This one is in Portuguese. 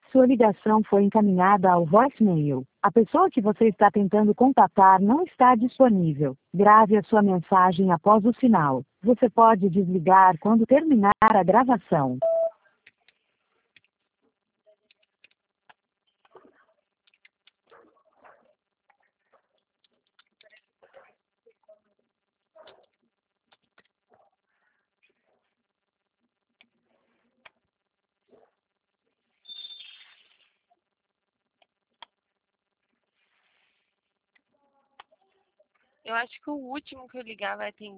Sua ligação foi encaminhada ao voicemail. A pessoa que você está tentando contatar não está disponível. Grave a sua mensagem após o sinal. Você pode desligar quando terminar a gravação. Eu acho que o último que eu ligar vai atender.